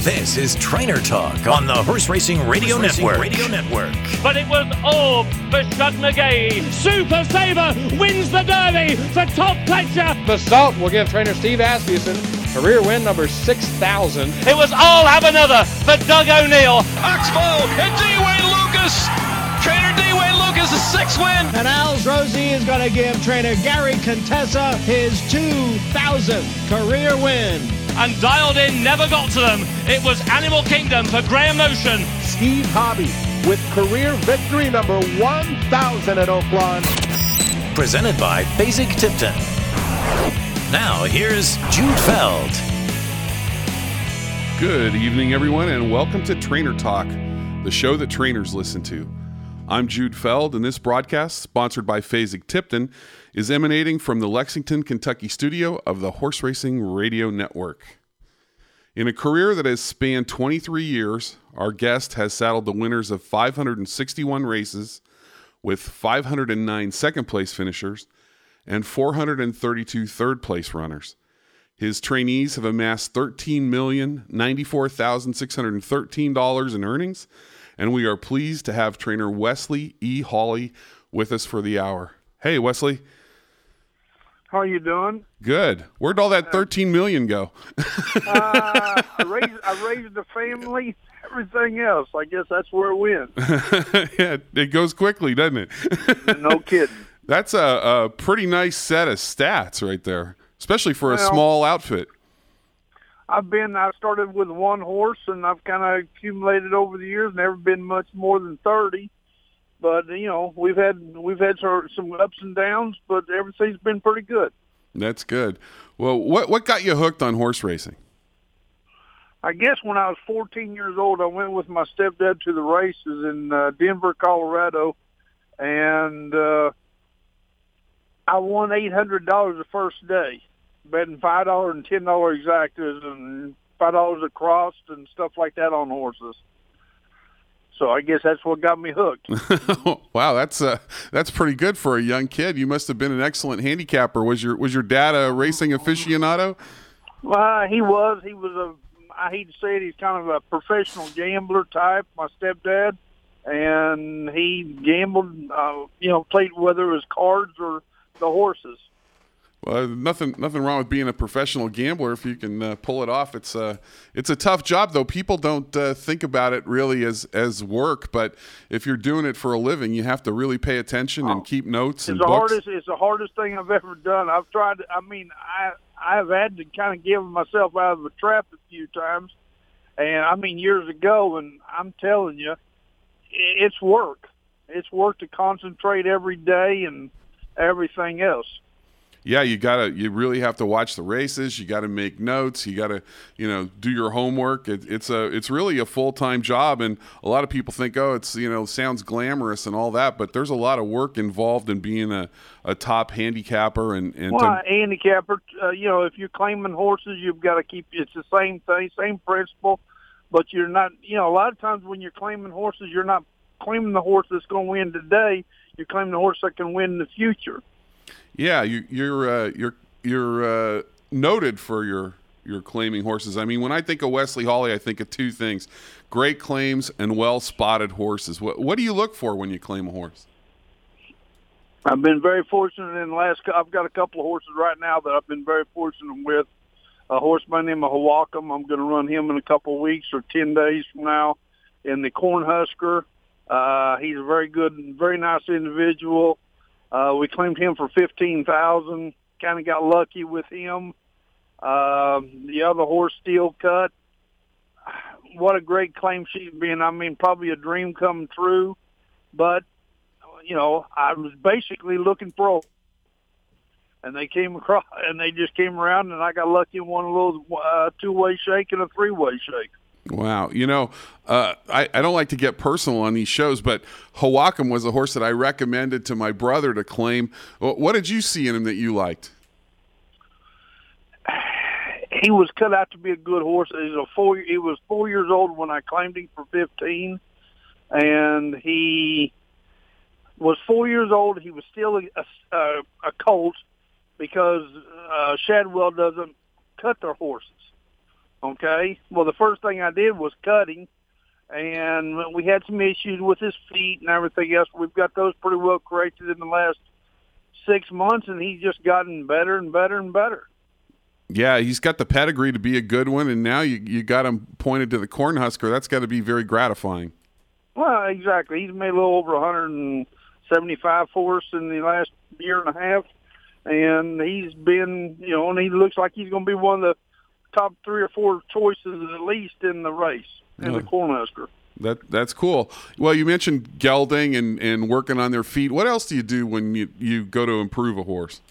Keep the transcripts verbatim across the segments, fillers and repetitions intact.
This is Trainer Talk on the Horse Racing Radio Horse Racing Network. Radio Network. But it was all for Shug McGee. Super Saver wins the Derby for Top Pletcher. The Salt will give trainer Steve Asmussen career win number six thousand. It was all have another for Doug O'Neill. Oxbow and D-Wayne Lucas. Trainer D-Wayne Lucas' sixth win. And Al's Rosie is going to give trainer Gary Contessa his two thousandth career win. And Dialed In never got to them. It was Animal Kingdom for Graham Motion. Steve Hobby with career victory number one thousand at Oaklawn. Presented by Fasig-Tipton. Now, here's Jude Feld. Good evening, everyone, and welcome to Trainer Talk, the show that trainers listen to. I'm Jude Feld, and this broadcast, sponsored by Fasig-Tipton, is emanating from the Lexington, Kentucky studio of the Horse Racing Radio Network. In a career that has spanned twenty-three years, our guest has saddled the winners of five hundred sixty-one races with five hundred nine second-place finishers and four hundred thirty-two third-place runners. His trainees have amassed thirteen million ninety-four thousand six hundred thirteen dollars in earnings, and we are pleased to have trainer Wesley E. Hawley with us for the hour. Hey, Wesley. How are you doing? Good. Where'd all that thirteen million dollars go? uh, I raised I raised the family, everything else. I guess that's where it went. Yeah, it goes quickly, doesn't it? No kidding. That's a, a pretty nice set of stats right there, especially for a well, small outfit. I've been, I started with one horse, and I've kind of accumulated over the years, never been much more than thirty. But, you know, we've had we've had some ups and downs, but everything's been pretty good. That's good. Well, what what got you hooked on horse racing? I guess when I was fourteen years old, I went with my stepdad to the races in uh, Denver, Colorado, and uh, I won eight hundred dollars the first day, betting five dollars and ten dollars exactas and five dollars across and stuff like that on horses. So I guess that's what got me hooked. Wow, that's uh, that's pretty good for a young kid. You must have been an excellent handicapper. Was your was your dad a racing aficionado? Well, he was. He was a. I hate to say it. He's kind of a professional gambler type. My stepdad, and he gambled. Uh, you know, played whether it was cards or the horses. Well, nothing, nothing wrong with being a professional gambler if you can uh, pull it off. It's a, it's a tough job, though. People don't uh, think about it really as, as work, but if you're doing it for a living, you have to really pay attention and keep notes and it's the books. Hardest, it's the hardest thing I've ever done. I've tried. To, I mean, I I've had to kind of give myself out of a trap a few times, and I mean years ago. And I'm telling you, it's work. It's work to concentrate every day and everything else. Yeah, you gotta. You really have to watch the races. You got to make notes. You got to, you know, do your homework. It, it's a, it's really a full time job, and a lot of people think, oh, it's, you know, sounds glamorous and all that, but there's a lot of work involved in being a, a top handicapper and and. Well, to, handicapper, uh, you know, if you're claiming horses, you've got to keep. It's the same thing, same principle, but you're not. You know, a lot of times when you're claiming horses, you're not claiming the horse that's going to win today. You're claiming the horse that can win in the future. Yeah, you, you're uh, you're you're uh, noted for your your claiming horses. I mean, when I think of Wesley Hawley, I think of two things: great claims and well spotted horses. What what do you look for when you claim a horse? I've been very fortunate in the last. I've got a couple of horses right now that I've been very fortunate with. A horse by the name of Hawakam. I'm going to run him in a couple of weeks or ten days from now in the Cornhusker. Uh, he's a very good, very nice individual. Uh, we claimed him for fifteen thousand dollars, kind of got lucky with him. Uh, the other horse, Steel Cut, what a great claim she's been. I mean, probably a dream come true. But, you know, I was basically looking for a and they came across, and they just came around, and I got lucky and won a little uh, two-way shake and a three-way shake. Wow. You know, uh, I, I don't like to get personal on these shows, but Hawakam was a horse that I recommended to my brother to claim. What did you see in him that you liked? He was cut out to be a good horse. He was, a four, he was four years old when I claimed him for fifteen, and he was four years old. He was still a, a, a colt because uh, Shadwell doesn't cut their horses. Okay? Well, the first thing I did was cut him, and we had some issues with his feet and everything else. We've got those pretty well corrected in the last six months, and he's just gotten better and better and better. Yeah, he's got the pedigree to be a good one, and now you you got him pointed to the Cornhusker. That's got to be very gratifying. Well, exactly. He's made a little over one hundred seventy-five for us in the last year and a half, and he's been, you know, and he looks like he's going to be one of the top three or four choices at least in the race, in Yeah. the Cornhusker. That that's cool. Well, you mentioned gelding and, and working on their feet. What else do you do when you, you go to improve a horse?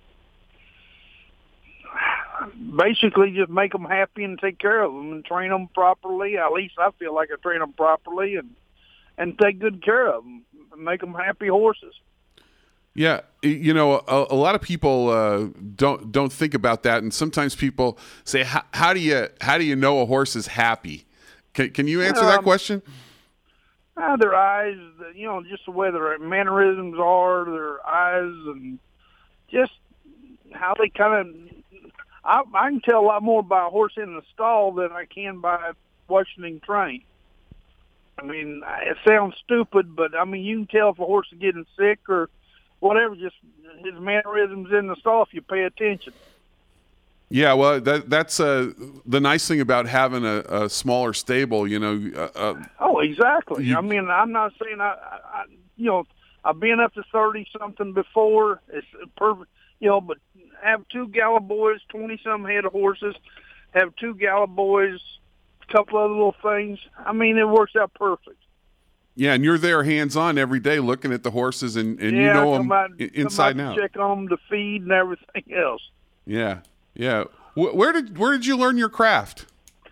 Basically, just make them happy and take care of them and train them properly. At least I feel like I train them properly and and take good care of them. Make them happy horses. Yeah, you know, a, a lot of people uh, don't don't think about that, and sometimes people say, "How, how do you how do you know a horse is happy?" Can Can you answer um, that question? Uh, their eyes, you know, just the way their mannerisms are, their eyes, and just how they kind of. I, I can tell a lot more about a horse in the stall than I can by watching him train. I mean, it sounds stupid, but, I mean, you can tell if a horse is getting sick or whatever, just his mannerisms in the stall if you pay attention. Yeah, well, that that's uh, the nice thing about having a, a smaller stable, you know. Uh, uh, oh, exactly. You, I mean, I'm not saying, I, I, you know, I've been up to thirty-something before. It's perfect, you know, but have two Gallup boys, twenty-some head of horses, have two Gallup boys, a couple other little things. I mean, it works out perfect. Yeah, and you're there hands-on every day looking at the horses, and, and yeah, you know them out, inside and out. Check on them, the feed and everything else. Yeah, yeah. Where did where did you learn your craft?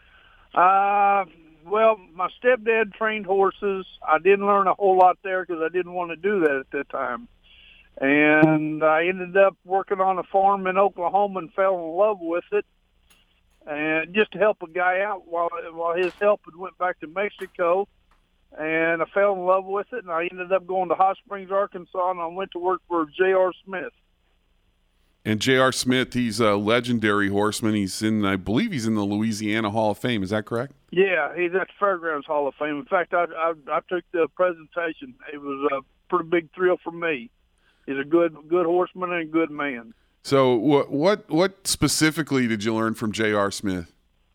Uh, well, my stepdad trained horses. I didn't learn a whole lot there because I didn't want to do that at that time. And I ended up working on a farm in Oklahoma and fell in love with it. And just to help a guy out while while his help had went back to Mexico. And I fell in love with it, and I ended up going to Hot Springs, Arkansas, and I went to work for J R. Smith. And J R. Smith, he's a legendary horseman. He's in, I believe he's in the Louisiana Hall of Fame. Is that correct? Yeah, he's at the Fairgrounds Hall of Fame. In fact, I, I, I took the presentation. It was a pretty big thrill for me. He's a good good horseman and a good man. So what what what specifically did you learn from J R. Smith?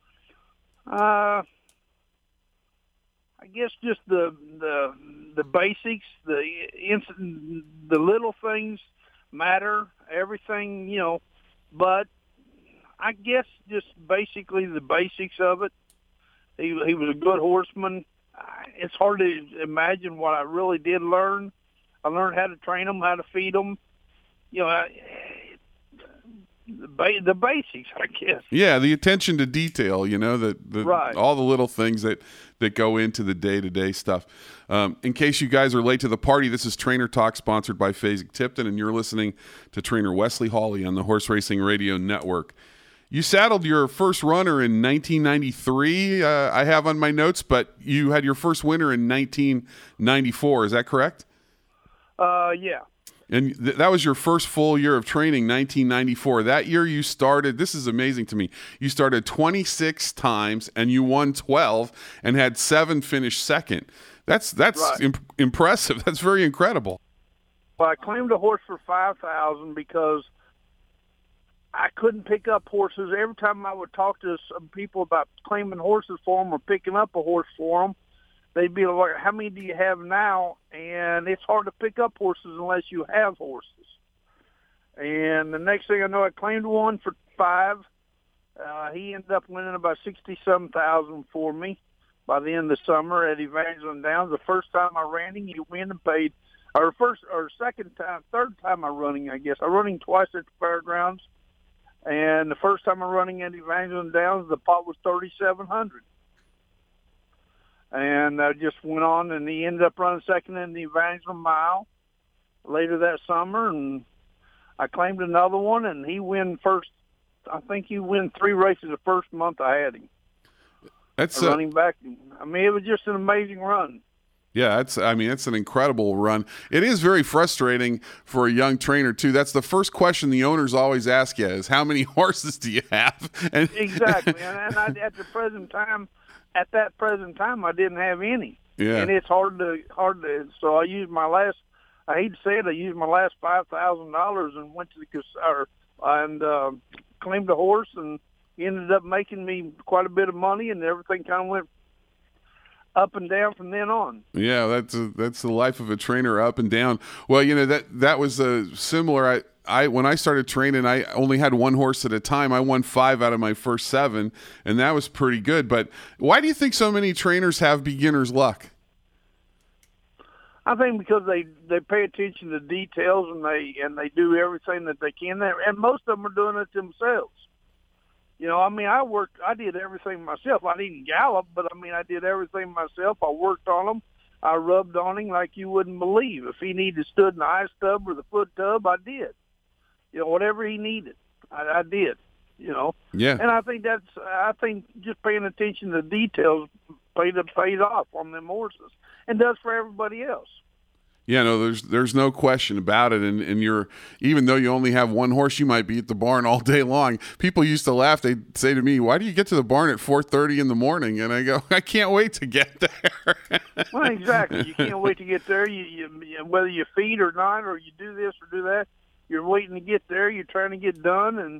Uh, I guess just the the the basics, the instant, the little things matter. Everything, you know, but I guess just basically the basics of it. He he was a good horseman. It's hard to imagine what I really did learn. I learned how to train them, how to feed them. You know, I, the, ba- the basics, I guess. Yeah, the attention to detail, you know, the, the right. all the little things that, that go into the day-to-day stuff. Um, in case you guys are late to the party, this is Trainer Talk, sponsored by Fasig-Tipton, and you're listening to Trainer Wesley Hawley on the Horse Racing Radio Network. You saddled your first runner in nineteen ninety-three, uh, I have on my notes, but you had your first winner in nineteen ninety-four. Is that correct? Uh, yeah. And th- that was your first full year of training, nineteen ninety-four. That year you started, this is amazing to me, you started twenty-six times and you won twelve and had seven finish second. That's that's right. imp- impressive. That's very incredible. Well, I claimed a horse for five thousand dollars because I couldn't pick up horses. Every time I would talk to some people about claiming horses for them or picking up a horse for them, they'd be like, how many do you have now? And it's hard to pick up horses unless you have horses. And the next thing I know, I claimed one for five. Uh, he ended up winning about sixty-seven thousand dollars for me by the end of the summer at Evangeline Downs. The first time I ran him, he win and paid, or first or second time, third time I run him, I guess. I run him twice at the fairgrounds. And the first time I running at Evangeline Downs, the pot was thirty-seven hundred dollars. And I just went on, and he ended up running second in the Evangeline Mile later that summer. And I claimed another one, and he win first. I think he win three races the first month I had him. That's a uh, running back. I mean, it was just an amazing run. Yeah, that's, I mean, it's an incredible run. It is very frustrating for a young trainer, too. That's the first question the owners always ask you is, how many horses do you have? And exactly. and and I, at the present time, at that present time, I didn't have any. Yeah. And it's hard to, hard to, so I used my last, I hate to say it, I used my last five thousand dollars and went to the casino and uh, claimed a horse, and he ended up making me quite a bit of money, and everything kind of went up and down from then on. Yeah, that's a, that's the life of a trainer, up and down. Well, you know, that that was a similar. I, I when I started training, I only had one horse at a time. I won five out of my first seven, and that was pretty good. But why do you think so many trainers have beginner's luck? I think because they, they pay attention to details, and they and they do everything that they can there, and most of them are doing it themselves. You know, I mean, I worked, I did everything myself. I didn't gallop, but I mean, I did everything myself. I worked on him. I rubbed on him like you wouldn't believe. If he needed stood in the ice tub or the foot tub, I did. You know, whatever he needed, I, I did. You know, yeah. And I think that's, I think just paying attention to the details paid paid off on them horses, and does for everybody else. Yeah, no, there's there's no question about it. And and you're, even though you only have one horse, you might be at the barn all day long. People used to laugh. They'd say to me, "Why do you get to the barn at four thirty in the morning?" And I go, "I can't wait to get there." Well, exactly. You can't wait to get there. You, you whether you feed or not, or you do this or do that, you're waiting to get there. You're trying to get done, and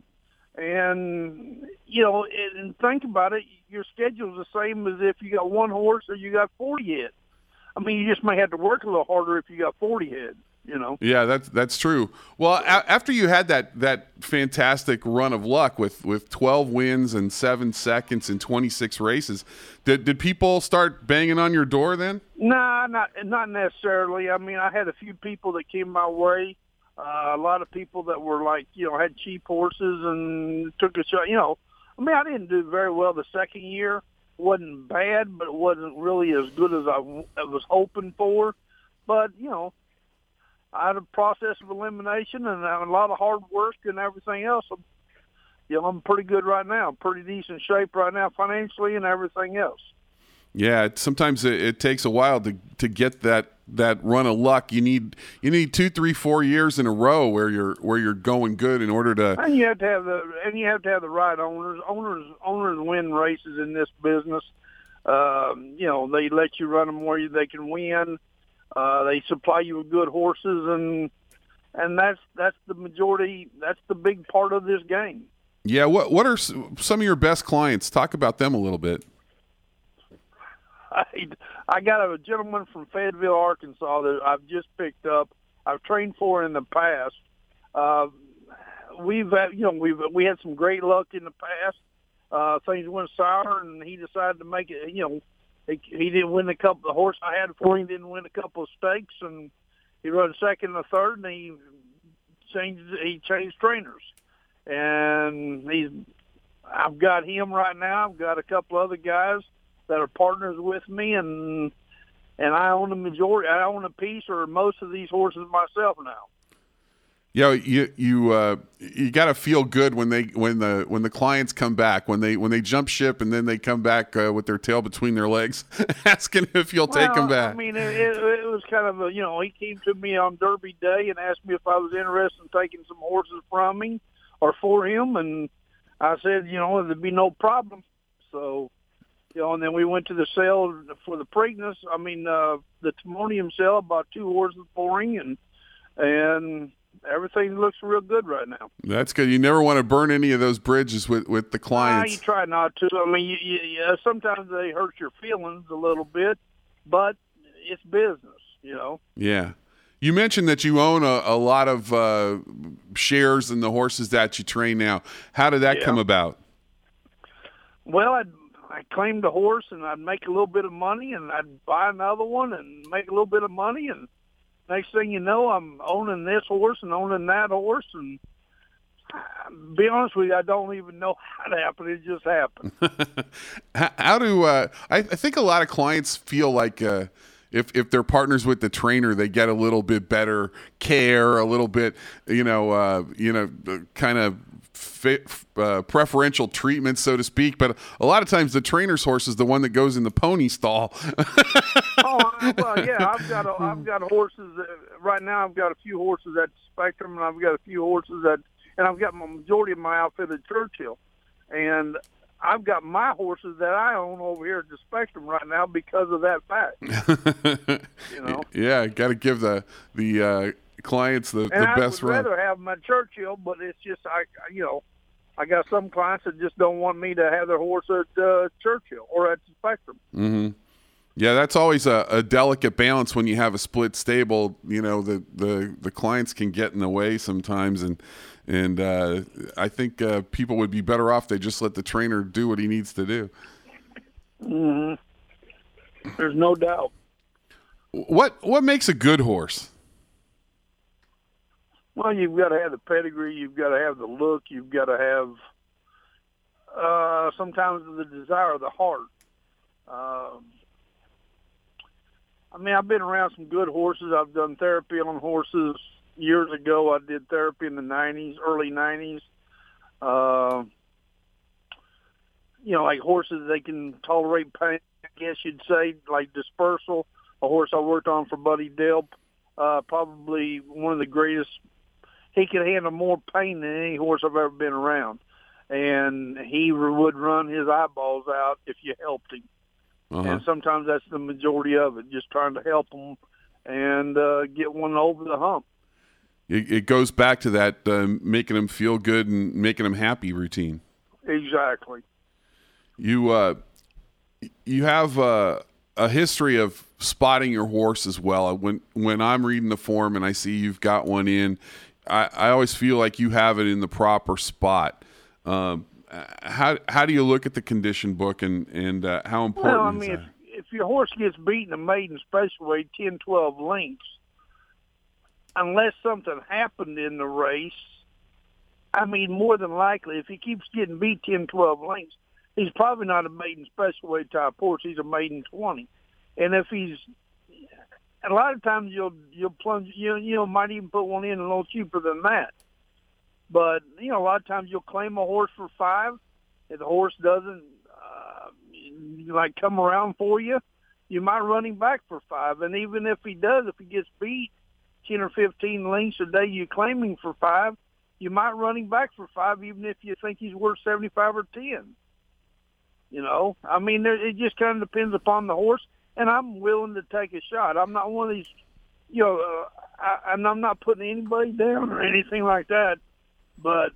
and you know, and think about it. Your schedule's the same as if you got one horse or you got forty head. I mean, you just may have to work a little harder if you got forty head, you know. Yeah, that's that's true. Well, a- after you had that that fantastic run of luck with, with twelve wins and seven seconds in twenty-six races, did did people start banging on your door then? Nah, not not necessarily. I mean, I had a few people that came my way. Uh, a lot of people that were like, you know, had cheap horses and took a shot. You know, I mean, I didn't do very well the second year. Wasn't bad, but it wasn't really as good as I, I was hoping for. But, you know, I had a process of elimination and a lot of hard work and everything else. I'm, you know, I'm pretty good right now. I'm pretty decent shape right now financially and everything else. Yeah, it, sometimes it, it takes a while to to get that, that run of luck. You need you need two, three, four years in a row where you're where you're going good in order to. And you have to have the and you have to have the right owners. Owners owners win races in this business. Um, you know, they let you run them where you, they can win. Uh, they supply you with good horses, and and that's that's the majority. That's the big part of this game. Yeah. What what are some of your best clients? Talk about them a little bit. I, I got a gentleman from Fayetteville, Arkansas that I've just picked up. I've trained for in the past. Uh, we've had, you know, we've we had some great luck in the past. Uh, things went sour, and he decided to make it. You know, he, he didn't win a couple. The horse I had for him didn't win a couple of stakes, and he run second and third, and he changed. He changed trainers, and he's. I've got him right now. I've got a couple other guys that are partners with me, and and I own the majority. I own a piece or most of these horses myself now. Yeah, you you uh, you got to feel good when they when the when the clients come back, when they when they jump ship and then they come back uh, with their tail between their legs, asking if you'll well, take them back. I mean, it, it, it was kind of a, you know, he came to me on Derby Day and asked me if I was interested in taking some horses from him or for him, and I said, you know, there'd be no problem. So. You know, and then we went to the sale for the Preakness. I mean, uh, the Timonium sale, about two horses for him, and and everything looks real good right now. That's good. You never want to burn any of those bridges with, with the clients. Nah, you try not to. I mean, you, you, you, sometimes they hurt your feelings a little bit, but it's business, you know. Yeah. You mentioned that you own a, a lot of uh, shares in the horses that you train now. How did that yeah. come about? Well, I'd I claimed a horse, and I'd make a little bit of money, and I'd buy another one and make a little bit of money, and next thing you know, I'm owning this horse and owning that horse, and to be honest with you, I don't even know how it happened. It just happened. How do uh, I, I think a lot of clients feel like uh, if if they're partners with the trainer, they get a little bit better care, a little bit, you know, uh, you know, kind of fi- uh, preferential treatment, so to speak. But a lot of times the trainer's horse is the one that goes in the pony stall. Oh well, yeah. I've got a, I've got horses that, right now. I've got a few horses at Spectrum, and I've got a few horses at, and I've got my majority of my outfit at Churchill, and I've got my horses that I own over here at the Spectrum right now because of that fact. You know. Yeah, got to give the the uh, clients the, and the best run. I would run. rather have them at Churchill, but it's just I, you know, I got some clients that just don't want me to have their horse at uh, Churchill or at the Spectrum. Mm-hmm. Yeah, that's always a, a delicate balance when you have a split stable. You know, the, the, the clients can get in the way sometimes, and and uh, I think uh, people would be better off they just let the trainer do what he needs to do. Mm-hmm. There's no doubt. What what makes a good horse? Well, you've got to have the pedigree. You've got to have the look. You've got to have uh, sometimes the desire of the heart. Um, I mean, I've been around some good horses. I've done therapy on horses years ago. I did therapy in the nineties, early nineties. Uh, you know, like horses, they can tolerate pain, I guess you'd say, like Dispersal, a horse I worked on for Buddy Delp, uh, probably one of the greatest. He could handle more pain than any horse I've ever been around. And he would run his eyeballs out if you helped him. Uh-huh. And sometimes that's the majority of it, just trying to help them and uh, get one over the hump. It, it goes back to that uh, making them feel good and making them happy routine. Exactly. You uh, you have uh, a history of spotting your horse as well. When when I'm reading the form and I see you've got one in, I, I always feel like you have it in the proper spot. Um, how how do you look at the condition book, and and uh, how important well, I mean, is that? If, if your horse gets beaten a maiden special weight ten, twelve lengths, unless something happened in the race, I mean, more than likely, if he keeps getting beat ten, twelve lengths, he's probably not a maiden special weight type horse. He's a maiden twenty. And if he's, a lot of times you'll you'll plunge, you you know, might even put one in a little cheaper than that. But, you know, a lot of times you'll claim a horse for five. If the horse doesn't, uh, like, come around for you, you might run him back for five. And even if he does, if he gets beat ten or fifteen lengths a day you claim him for five, you might run him back for five even if you think he's worth seventy-five or ten. You know, I mean, there, it just kind of depends upon the horse. And I'm willing to take a shot. I'm not one of these, you know, uh, I, and I'm not putting anybody down or anything like that. But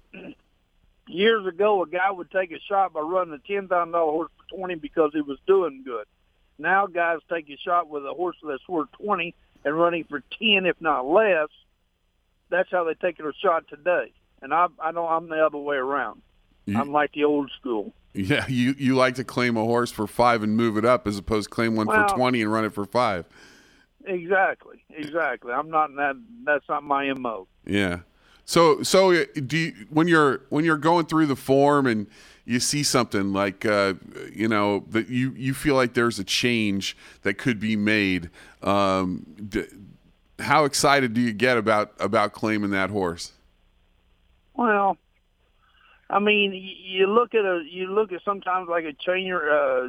years ago, a guy would take a shot by running a ten thousand dollars horse for twenty because he was doing good. Now guys take a shot with a horse that's worth twenty and running for ten, if not less. That's how they take a shot today. And I, I know I'm the other way around. You, I'm like the old school. Yeah, you, you like to claim a horse for five and move it up as opposed to claim one well, for twenty and run it for five. Exactly, exactly. I'm not in that. That's not my M O. Yeah. So, so do you, when you're when you're going through the form and you see something like uh, you know that you, you feel like there's a change that could be made, um, d- how excited do you get about about claiming that horse? Well, I mean, you look at a you look at sometimes like a change uh,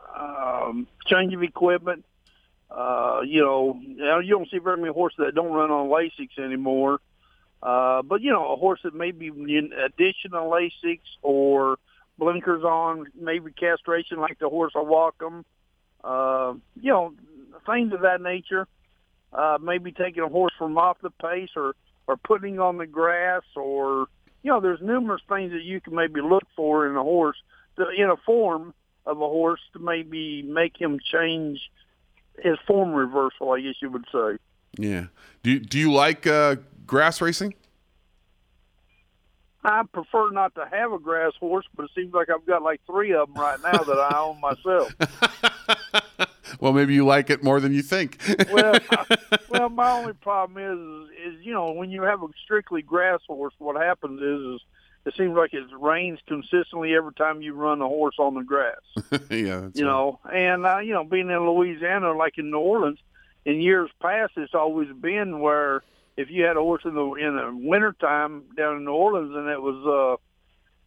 um, change of equipment. Uh, you know, you don't see very many horses that don't run on Lasix anymore. Uh, but, you know, a horse that may be in addition to Lasix or blinkers on, maybe castration like the horse I walk them, uh, you know, things of that nature. Uh, maybe taking a horse from off the pace or, or putting on the grass or, you know, there's numerous things that you can maybe look for in a horse, to, in a form of a horse to maybe make him change his form reversal, I guess you would say. Yeah. Do you, do you like uh, grass racing? I prefer not to have a grass horse, but it seems like I've got like three of them right now that I own myself. Well, maybe you like it more than you think. well, I, well, my only problem is, is you know, when you have a strictly grass horse, what happens is, is it seems like it rains consistently every time you run a horse on the grass. Yeah, that's you right. know, and uh, you know, being in Louisiana, like in New Orleans, in years past, it's always been where if you had a horse in the in the wintertime down in New Orleans and it was uh,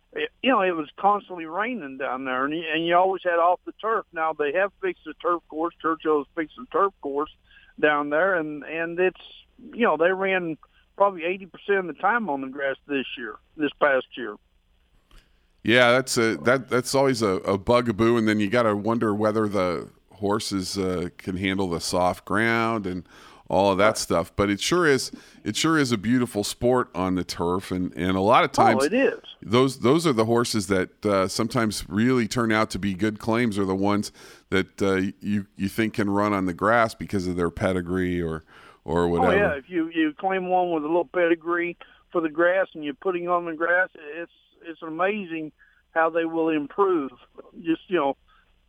it, you know, it was constantly raining down there, and you, and you always had off the turf. Now they have fixed the turf course. Churchill's fixed the turf course down there, and, and it's, you know, they ran probably eighty percent of the time on the grass this year, this past year. Yeah, that's a that that's always a, a bugaboo, and then you got to wonder whether the horses uh, can handle the soft ground and all of that stuff. But it sure is it sure is a beautiful sport on the turf, and, and a lot of times oh, it is. those those are the horses that uh, sometimes really turn out to be good claims, are the ones that uh, you you think can run on the grass because of their pedigree or or whatever. Oh yeah, if you, you claim one with a little pedigree for the grass and you're putting on the grass, it's it's amazing how they will improve just, you know,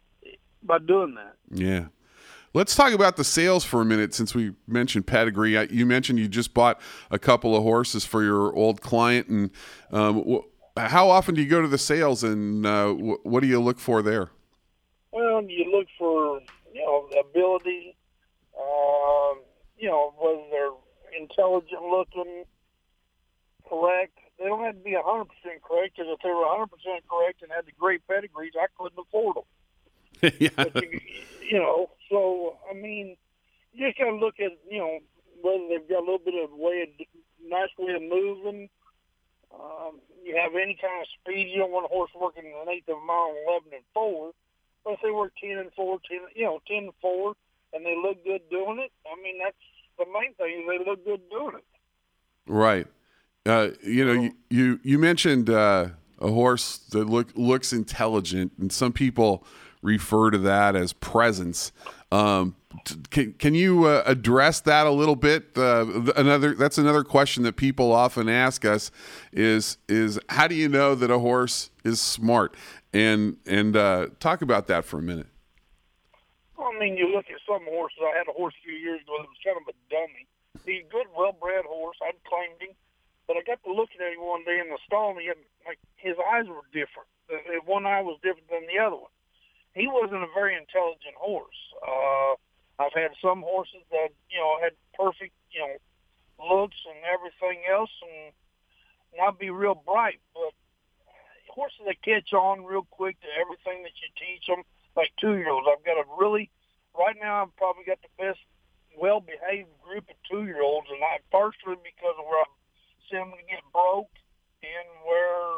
by doing that. Yeah. Let's talk about the sales for a minute, since we mentioned pedigree. You mentioned you just bought a couple of horses for your old client, and um, wh- how often do you go to the sales, and uh, wh- what do you look for there? Well, you look for, you know, ability, um, you know, whether they're intelligent looking, correct. They don't have to be one hundred percent correct, because if they were one hundred percent correct and had the great pedigrees, I couldn't afford them. Yeah. But you, you know, so, I mean, you just got to look at, you know, whether they've got a little bit of way, of, nice way of moving. Um, you have any kind of speed. You don't want a horse working an eighth of a mile, eleven and four. But if they work ten and four, ten, you know, ten and four, and they look good doing it, I mean, that's the main thing, is they look good doing it. Right. Uh, you know, you you, you mentioned uh, a horse that look looks intelligent, and some people refer to that as presence. Um, t- can can you uh, address that a little bit? Uh, another that's another question that people often ask us is is how do you know that a horse is smart? And and uh, talk about that for a minute. Well, I mean, you look at some horses. I had a horse a few years ago that was kind of a dummy. He's a good, well-bred horse. I'd claimed him. But I got to looking at him one day in the stall, and he had, like, his eyes were different. One eye was different than the other one. He wasn't a very intelligent horse. Uh, I've had some horses that, you know, had perfect, you know, looks and everything else, and not be real bright. But horses that catch on real quick to everything that you teach them, like two-year-olds. I've got a really, right now I've probably got the best well-behaved group of two-year-olds, and I partially because of where I send them to get broke and where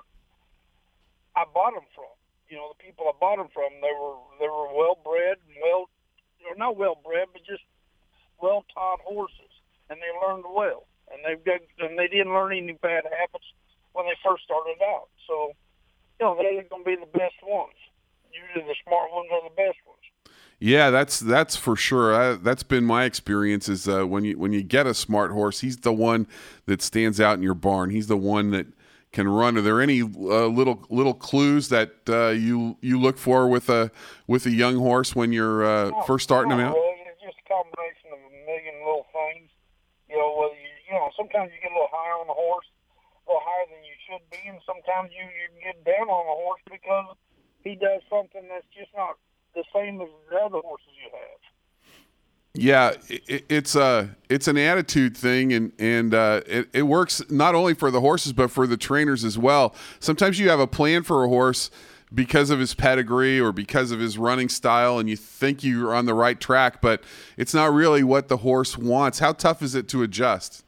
I bought them from. You know, the people I bought them from, they were they were well-bred and well, or not well-bred, but just well-taught horses, and they learned well. And they've got, and they didn't learn any bad habits when they first started out. So, you know, they're going to be the best ones. Usually the smart ones are the best ones. Yeah, that's that's for sure. I, that's been my experience. Is uh, when you when you get a smart horse, he's the one that stands out in your barn. He's the one that can run. Are there any uh, little little clues that uh, you you look for with a with a young horse when you're uh, no, first starting no, him out? Well, it's just a combination of a million little things. You know, whether you you know sometimes you get a little higher on the horse, a little higher than you should be, and sometimes you you get down on the horse because he does something that's just not the same as the other horses you have. Yeah, it, it's a it's an attitude thing, and and uh, it, it works not only for the horses but for the trainers as well. Sometimes you have a plan for a horse because of his pedigree or because of his running style, and you think you're on the right track, but it's not really what the horse wants. How tough is it to adjust?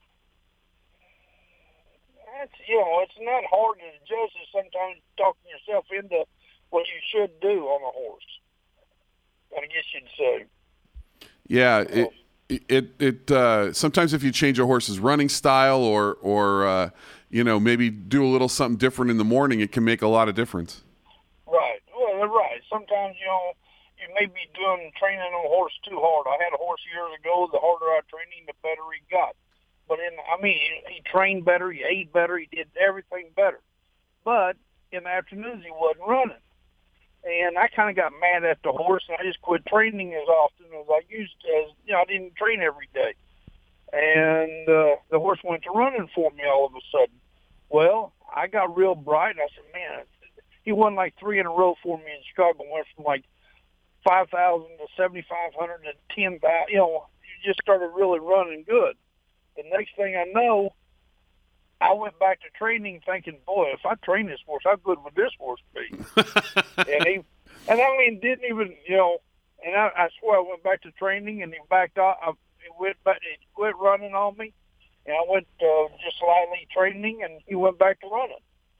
That's, you know, it's not hard to adjust. It's sometimes talking yourself into what you should do on a horse, I guess you'd say. Yeah, it it it uh, sometimes if you change a horse's running style or or uh, you know, maybe do a little something different in the morning, it can make a lot of difference. Right. Well, they're right. Sometimes, you know, you may be doing training on a horse too hard. I had a horse years ago. The harder I trained him, the better he got. But in, I mean, he trained better, he ate better, he did everything better. But in the afternoons, he wasn't running. And I kind of got mad at the horse, and I just quit training as often as I used to. As, you know, I didn't train every day. And uh, the horse went to running for me all of a sudden. Well, I got real bright, and I said, man, he won like three in a row for me in Chicago. Went from like five thousand to seventy-five hundred to ten thousand. You know, you just started really running good. The next thing I know, I went back to training thinking, boy, if I train this horse, how good would this horse be? and he, and I mean, didn't even, you know, and I, I swear I went back to training and he backed off. I, he went back, he quit running on me, and I went uh, just slightly training, and he went back to running.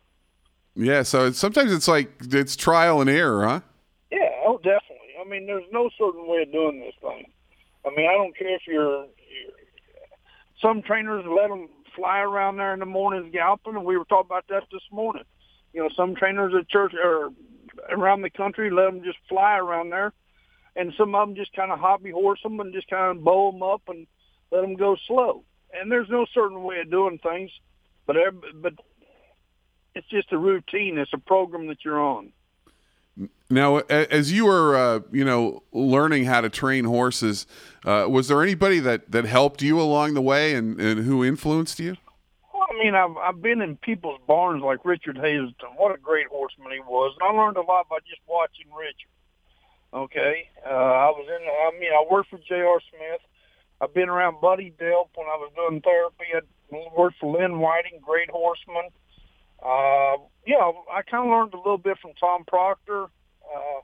Yeah, so it's, sometimes it's like it's trial and error, huh? Yeah, oh, definitely. I mean, there's no certain way of doing this thing. I mean, I don't care if you're, you're some trainers let them fly around there in the mornings galloping, and we were talking about that this morning. You know, some trainers at church or around the country let them just fly around there, and some of them just kind of hobby horse them and just kind of bow them up and let them go slow. And there's no certain way of doing things, but but it's just a routine. It's a program that you're on. Now, as you were, uh, you know, learning how to train horses, uh, was there anybody that, that helped you along the way and, and who influenced you? Well, I mean, I've I've been in people's barns like Richard Hazelton. What a great horseman he was! And I learned a lot by just watching Richard. Okay, uh, I was in. I mean, I worked for J R. Smith. I've been around Buddy Delp when I was doing therapy. I worked for Lynn Whiting, great horseman. Uh, you know, I kind of learned a little bit from Tom Proctor. Uh,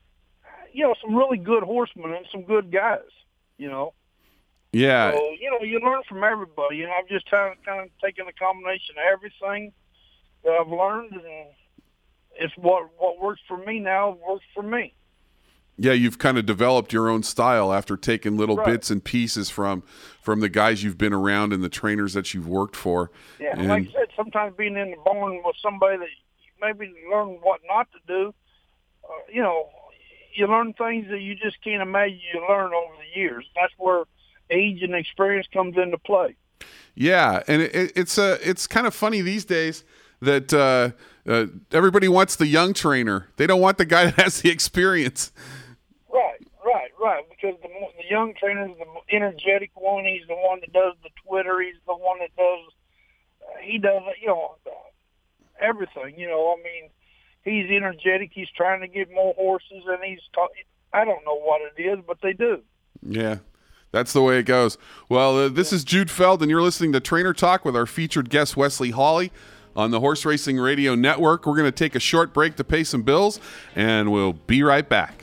you know, some really good horsemen and some good guys, you know. Yeah. So, you know, you learn from everybody. You know, I've just kind of, kind of taken a combination of everything that I've learned, and it's what, what works for me now works for me. Yeah, you've kind of developed your own style after taking little right. bits and pieces from from the guys you've been around and the trainers that you've worked for. Yeah, and like I said, sometimes being in the barn with somebody that maybe learn what not to do, uh, you know, you learn things that you just can't imagine you learn over the years. That's where age and experience comes into play. Yeah, and it, it's uh, it's kind of funny these days that uh, uh, everybody wants the young trainer. They don't want the guy that has the experience. Right, right, right. Because the, the young trainer is the energetic one. He's the one that does the Twitter. He's the one that does, uh, he does, you know, everything. You know, I mean, he's energetic. He's trying to get more horses, and he's, ta- I don't know what it is, but they do. Yeah, that's the way it goes. Well, uh, this is Jude Feld, and you're listening to Trainer Talk with our featured guest, Wesley Hawley, on the Horse Racing Radio Network. We're going to take a short break to pay some bills, and we'll be right back.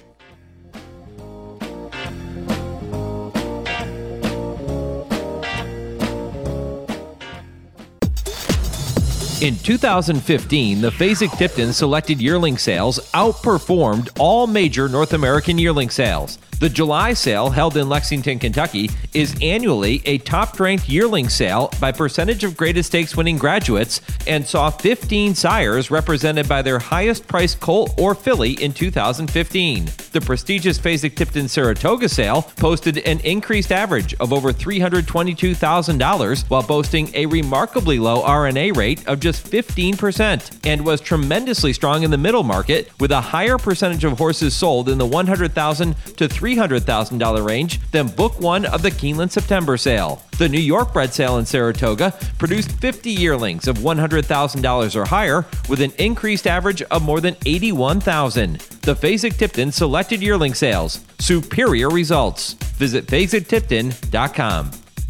In two thousand fifteen, the Fasig-Tipton selected yearling sales outperformed all major North American yearling sales. The July sale, held in Lexington, Kentucky, is annually a top-ranked yearling sale by percentage of Greatest Stakes winning graduates and saw fifteen sires represented by their highest-priced colt or filly in two thousand fifteen. The prestigious Fasig-Tipton Saratoga sale posted an increased average of over three hundred twenty-two thousand dollars while boasting a remarkably low R N A rate of just fifteen percent and was tremendously strong in the middle market with a higher percentage of horses sold in the one hundred thousand dollars to three hundred thousand dollars range than Book One of the Keeneland September sale. The New York bred sale in Saratoga produced fifty yearlings of one hundred thousand dollars or higher with an increased average of more than eighty-one thousand dollars. The Fasig-Tipton selected yearling sales. Superior results. Visit Fasig Tipton dot com.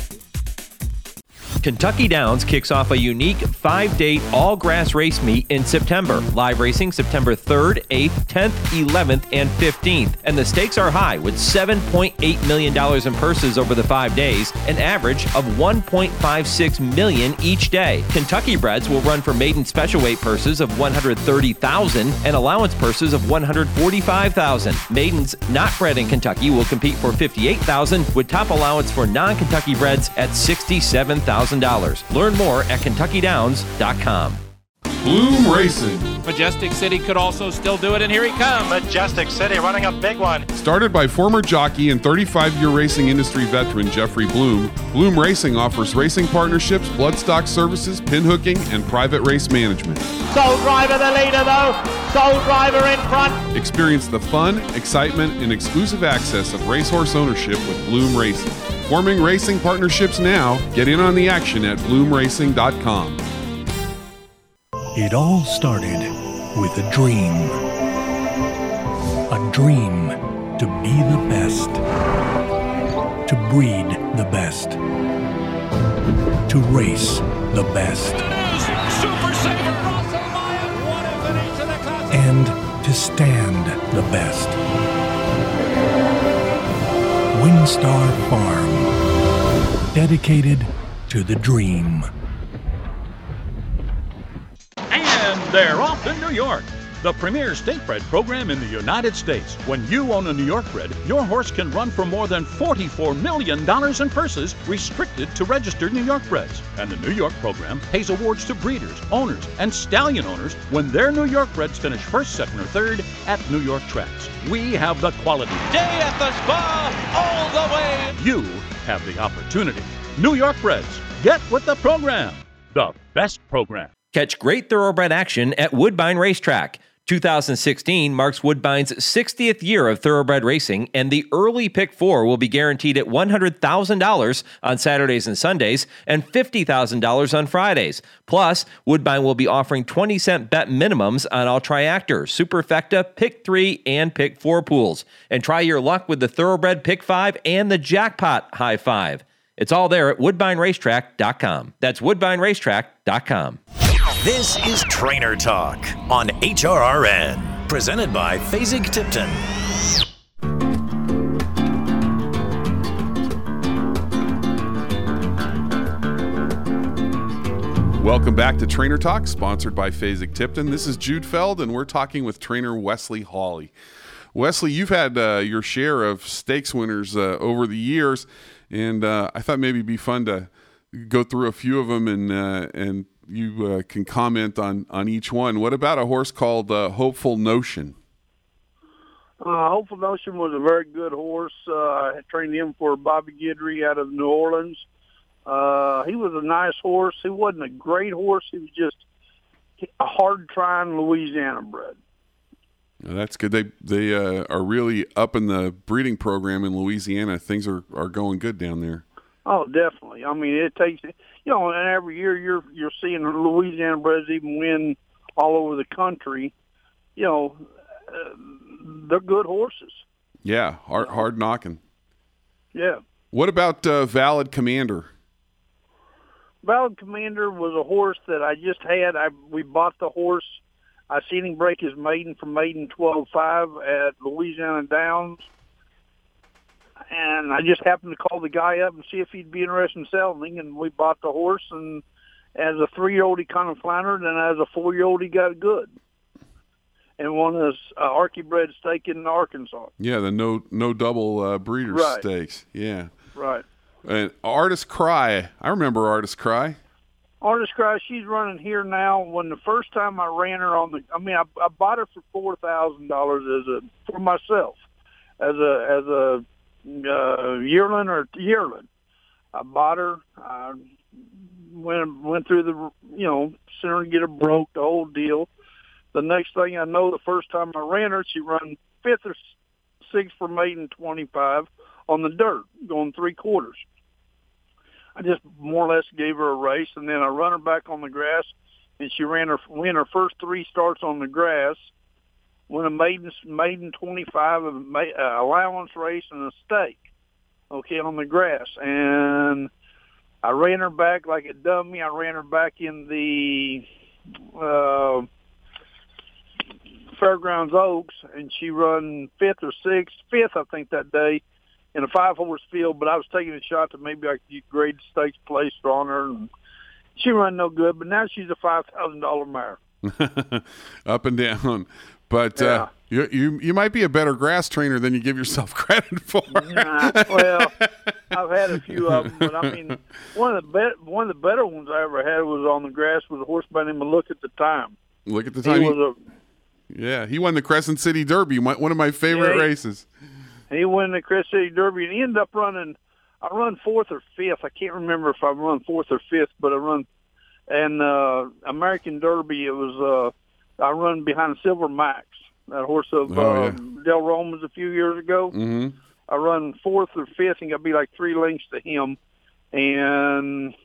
Kentucky Downs kicks off a unique five-day all-grass race meet in September. Live racing September third, eighth, tenth, eleventh, and fifteenth. And the stakes are high with seven point eight million dollars in purses over the five days, an average of one point five six million dollars each day. Kentucky breds will run for maiden special weight purses of one hundred thirty thousand dollars and allowance purses of one hundred forty-five thousand dollars. Maidens not bred in Kentucky will compete for fifty-eight thousand dollars with top allowance for non-Kentucky breds at sixty-seven thousand dollars. Learn more at Kentucky Downs dot com. Bloom Racing. Majestic City could also still do it, and here he comes. Majestic City running a big one. Started by former jockey and thirty-five-year racing industry veteran Jeffrey Bloom, Bloom Racing offers racing partnerships, bloodstock services, pinhooking, and private race management. Soul Driver the leader though. Soul Driver in front. Experience the fun, excitement, and exclusive access of racehorse ownership with Bloom Racing. Forming racing partnerships now. Get in on the action at bloom racing dot com. It all started with a dream. A dream to be the best. To breed the best. To race the best. It is Super Saver. Russell Meyer, what is it into the classic? And to stand the best. Windstar Farm, dedicated to the dream. And they're off to New York, the premier state bred program in the United States. When you own a New York bred, your horse can run for more than forty-four million dollars in purses, restricted to registered New York breds. And the New York program pays awards to breeders, owners, and stallion owners when their New York breds finish first, second, or third at New York tracks. We have the quality. Day at the spa, all the way. You have the opportunity. New York breds, get with the program. The best program. Catch great thoroughbred action at Woodbine Racetrack. two thousand sixteen marks Woodbine's sixtieth year of thoroughbred racing, and the early pick four will be guaranteed at one hundred thousand dollars on Saturdays and Sundays and fifty thousand dollars on Fridays. Plus, Woodbine will be offering twenty cent bet minimums on all Triactor, Superfecta, Pick three, and Pick four pools. And try your luck with the thoroughbred Pick five and the Jackpot High five. It's all there at woodbine racetrack dot com. That's woodbine racetrack dot com. This is Trainer Talk on H R R N, presented by Fasig-Tipton. Welcome back to Trainer Talk, sponsored by Fasig-Tipton. This is Jude Feld, and we're talking with trainer Wesley Hawley. Wesley, you've had uh, your share of stakes winners uh, over the years, and uh, I thought maybe it'd be fun to go through a few of them and uh, and you uh, can comment on, on each one. What about a horse called uh, Hopeful Notion? Uh, Hopeful Notion was a very good horse. Uh, I had trained him for Bobby Guidry out of New Orleans. Uh, he was a nice horse. He wasn't a great horse. He was just a hard-trying Louisiana bred. That's good. They they uh, are really up in the breeding program in Louisiana. Things are, are going good down there. Oh, definitely. I mean, it takes, you know, and every year you're you're seeing Louisiana breds even win all over the country. You know, uh, they're good horses. Yeah, hard hard knocking. Yeah. What about uh, Valid Commander? Valid Commander was a horse that I just had. I we bought the horse. I seen him break his maiden from maiden twelve five at Louisiana Downs. And I just happened to call the guy up and see if he'd be interested in selling, and we bought the horse. And as a three-year-old, he kind of floundered, and as a four-year-old, he got good. And won his uh, Archie-bred stake in Arkansas. Yeah, the no no double uh, breeders right. stakes. Yeah, right. And Artist Cry, I remember Artist Cry. Artist Cry, she's running here now. When the first time I ran her on the, I mean, I, I bought her for four thousand dollars as a for myself, as a as a uh, yearling or yearling. I bought her. I went went through the, you know, sent her to get her broke, the whole deal. The next thing I know, the first time I ran her, she ran fifth or sixth for maiden twenty-five on the dirt, going three quarters. I just more or less gave her a race, and then I run her back on the grass, and she ran her win her first three starts on the grass. Won a maiden maiden twenty-five, a uh, allowance race, and a stake. Okay, on the grass, and I ran her back like a dummy. I ran her back in the uh, Fairgrounds Oaks, and she run fifth or sixth, fifth, I think, that day in a five-horse field. But I was taking a shot that maybe I could get grade stakes placed on her, and she run no good. But now she's a five thousand dollar mare. Up and down. But yeah. uh, you, you you might be a better grass trainer than you give yourself credit for. Nah, well, I've had a few of them, but I mean, one of the be- one of the better ones I ever had was on the grass with a horse by the name of Look at the Time. Look at the Time. He was a, yeah, he won the Crescent City Derby, one of my favorite yeah, he, races. He won the Crescent City Derby, and he ended up running. I run fourth or fifth. I can't remember if I run fourth or fifth, but I run. And uh, American Derby, it was. Uh, I run behind Silver Max, that horse of oh, uh, yeah. Del Roma's a few years ago. Mm-hmm. I run fourth or fifth, and got be like three lengths to him. And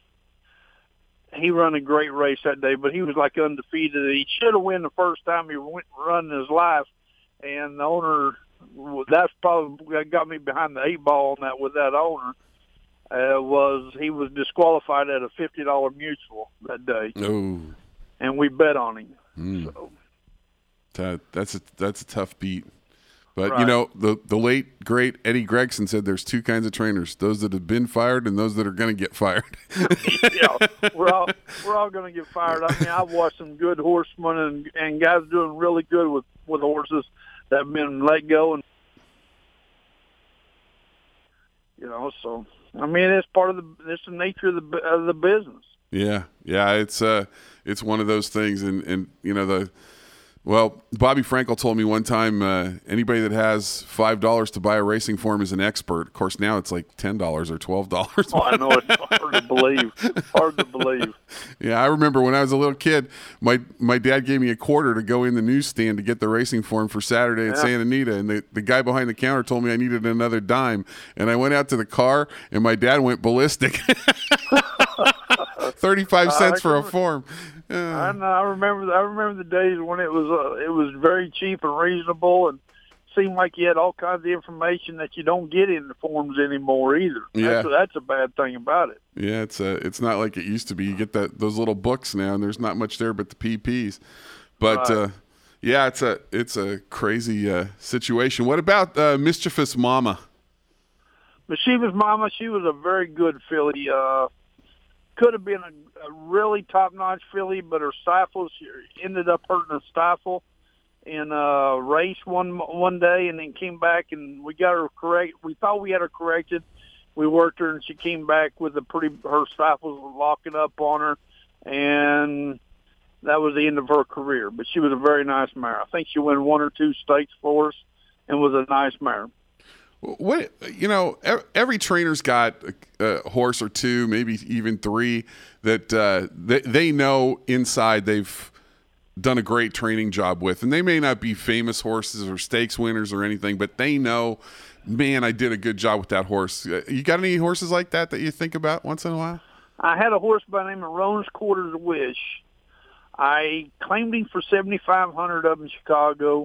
he run a great race that day, but he was like undefeated. He should have won the first time he went run in his life. And the owner, that's probably got me behind the eight ball on that with that owner. uh, was he was disqualified at a fifty dollar mutual that day. Oh. And we bet on him. Mm. So. That, that's a that's a tough beat. But, right. you know, the, the late, great Eddie Gregson said there's two kinds of trainers, those that have been fired and those that are going to get fired. Yeah, we're all, we're all going to get fired. I mean, I've watched some good horsemen and, and guys doing really good with, with horses that have been let go. And you know, so, I mean, it's part of the, it's the nature of the, of the business. Yeah, yeah, it's uh, it's one of those things. And, and you know, the – well, Bobby Frankel told me one time uh, anybody that has five dollars to buy a racing form is an expert. Of course, now it's like ten dollars or twelve dollars. Oh, I know. It's hard to believe. Hard to believe. Yeah, I remember when I was a little kid, my, my dad gave me a quarter to go in the newsstand to get the racing form for Saturday at Yeah. Santa Anita, and the, the guy behind the counter told me I needed another dime. And I went out to the car, and my dad went ballistic. thirty-five cents for a form. Uh, I know. I remember. I remember the days when it was uh, it was very cheap and reasonable, and seemed like you had all kinds of information that you don't get in the forms anymore either. Yeah. That's, that's a bad thing about it. Yeah, it's uh, it's not like it used to be. You get that those little books now, and there's not much there but the P Ps. But Right. uh, yeah, it's a it's a crazy uh, situation. What about uh, Mischievous Mama? Mischievous Mama, she was a very good filly. Uh, could have been a, a really top-notch filly, but her stifle, she ended up hurting a stifle in a race one one day, and then came back, and we got her correct. We thought we had her corrected. We worked her, and she came back with a pretty, her stifles were locking up on her, and that was the end of her career. But she was a very nice mare. I think she won one or two stakes for us and was a nice mare. What you know, every trainer's got a, a horse or two, maybe even three that uh, they, they know inside they've done a great training job with, and they may not be famous horses or stakes winners or anything, but they know, man, I did a good job with that horse. You got any horses like that that you think about once in a while? I had a horse by the name of Roan's Quarters Wish. I claimed him for seventy-five hundred dollars up in Chicago.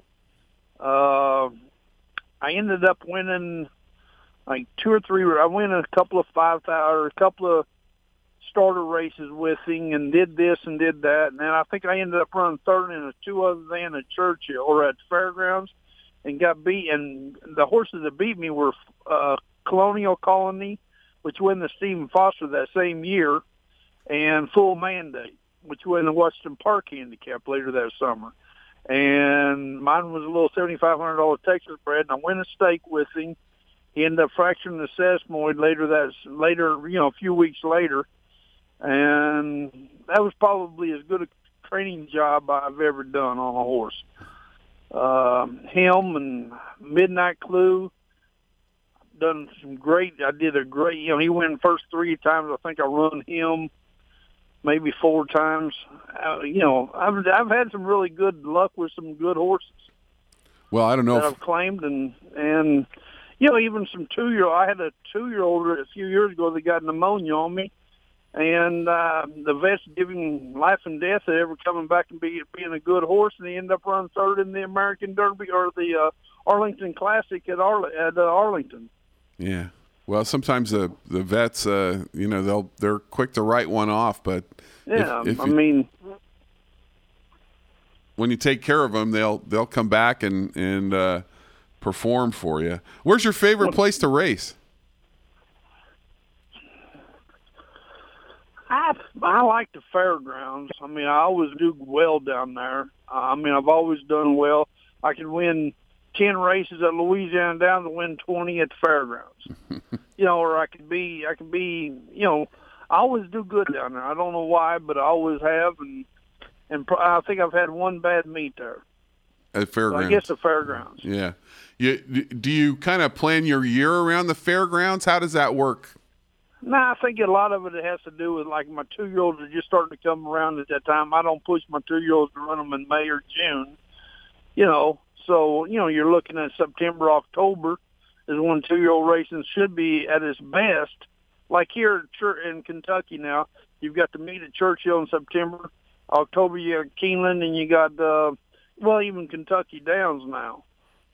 Uh, I ended up winning like two or three. I won a couple of five thousand or a couple of starter races with him, and did this and did that. And then I think I ended up running third in a two other than at Churchill or at Fairgrounds, and got beat. And the horses that beat me were uh, Colonial Colony, which won the Stephen Foster that same year, and Full Mandate, which won the Washington Park Handicap later that summer. And mine was a little seventy-five hundred dollars Texas bred, and I went a stake with him. He ended up fracturing the sesamoid later. That later, you know, a few weeks later, and that was probably as good a training job I've ever done on a horse. Uh, him and Midnight Clue, done some great. I did a great. You know, he won first three times. I think I run him maybe four times. Uh, you know, I've I've had some really good luck with some good horses. Well, I don't know that if... I've claimed, and and you know, even some two year. I had a two year old a few years ago that got pneumonia on me, and uh, the vet's giving life and death at ever coming back and be, being a good horse, and he ended up running third in the American Derby or the uh, Arlington Classic at Arl- at uh, Arlington. Yeah. Well, sometimes the the vets, uh, you know, they'll they're quick to write one off, but yeah, if, if I you, mean, when you take care of them, they'll they'll come back and and uh, perform for you. Where's your favorite place to race? I I like the fairgrounds. I mean, I always do well down there. Uh, I mean, I've always done well. I can win ten races at Louisiana down to win twenty at the fairgrounds. You know, or I could be, I could be, you know, I always do good down there. I don't know why, but I always have, and and pro- I think I've had one bad meet there. At fairgrounds. So I guess the fairgrounds. Yeah. You, do you kind of plan your year around the fairgrounds? How does that work? No, I think a lot of it has to do with, like, my two-year-olds are just starting to come around at that time. I don't push my two-year-olds to run them in May or June, you know. So, you know, you're looking at September, October is when two-year-old racing should be at its best. Like here in Kentucky now, you've got the meet at Churchill in September. October, you got Keeneland, and you got, uh, well, even Kentucky Downs now.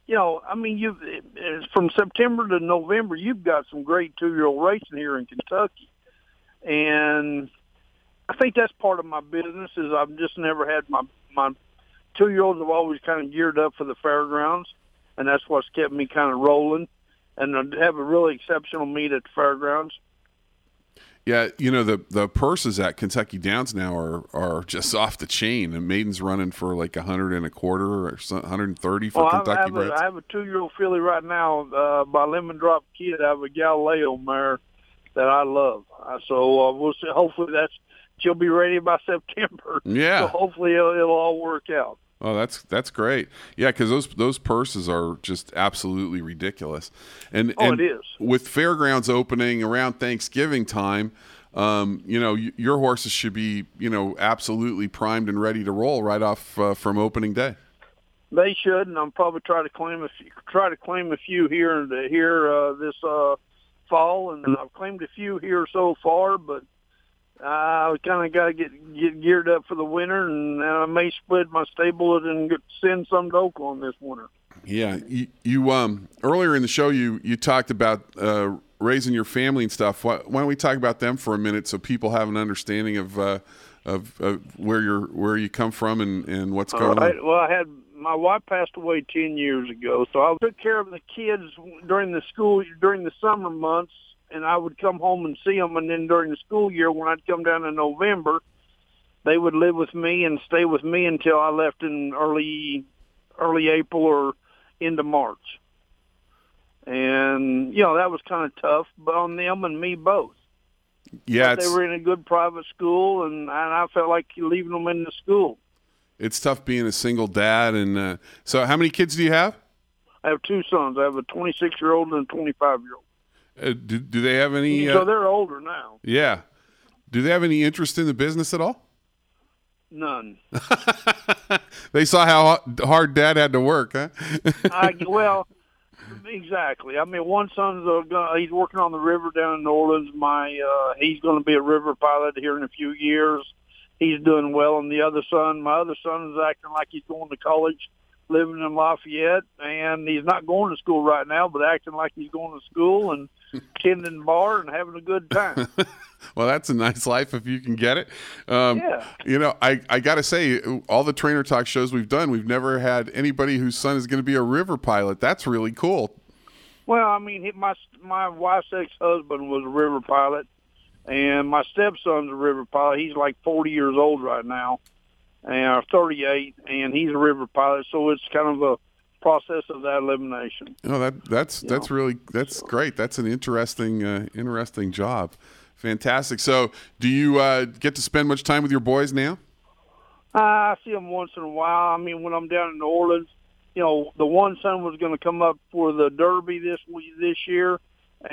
you know, I mean, you from September to November, you've got some great two-year-old racing here in Kentucky, and I think that's part of my business. Is I've just never had my my two-year-olds have always kind of geared up for the fairgrounds, and that's what's kept me kind of rolling. And I have a really exceptional meet at the fairgrounds. Yeah, you know, the the purses at Kentucky Downs now are, are just off the chain. And Maiden's running for like a hundred and a quarter or one hundred thirty for well, Kentucky I have, breds. a, I have a two-year-old filly right now uh, by Lemon Drop Kid. I have a Galileo mare that I love. Uh, so uh, we'll see. Hopefully that's she'll be ready by September. Yeah. So hopefully it'll, it'll all work out. Oh, that's that's great. Yeah, because those those purses are just absolutely ridiculous. And, oh, and it is. With fairgrounds opening around Thanksgiving time, um, you know, y- your horses should be, you know, absolutely primed and ready to roll right off uh, from opening day. They should, and I'm probably try to claim a few, try to claim a few here and here uh, this uh, fall, and I've claimed a few here so far, but. I kind of got to get get geared up for the winter, and I may split my stable and get, send some to Oakland this winter. Yeah, you, you um earlier in the show you you talked about uh, raising your family and stuff. Why, why don't we talk about them for a minute so people have an understanding of uh, of, of where you're where you come from and, and what's going right. on? Well, I had my wife passed away ten years ago, so I took care of the kids during the school during the summer months. And I would come home and see them, and then during the school year, when I'd come down in November, they would live with me and stay with me until I left in early, early April or into March. And you know that was kind of tough, but on them and me both. Yeah, they were in a good private school, and, and I felt like leaving them in the school. It's tough being a single dad, and uh, so how many kids do you have? I have two sons. I have a twenty-six-year-old and a twenty-five-year-old. Uh, do, do they have any? So uh, they're older now. Yeah. Do they have any interest in the business at all? None. They saw how hard Dad had to work, huh? I, well, exactly. I mean, one son's uh, he's working on the river down in New Orleans. My uh, he's going to be a river pilot here in a few years. He's doing well, and the other son, my other son, is acting like he's going to college, living in Lafayette, and he's not going to school right now, but acting like he's going to school and attending bar and having a good time. Well, that's a nice life if you can get it. Um, yeah. You know, I, I got to say, all the Trainer Talk shows we've done, we've never had anybody whose son is going to be a river pilot. That's really cool. Well, I mean, he, my my wife's ex-husband was a river pilot, and my stepson's a river pilot. He's like forty years old right now. And thirty-eight, and he's a river pilot, so it's kind of a process of that elimination. Oh, that that's you that's know? really that's so. great. That's an interesting uh, interesting job. Fantastic. So, do you uh, get to spend much time with your boys now? Uh, I see them once in a while. I mean, when I'm down in New Orleans, you know, the one son was going to come up for the Derby this this year,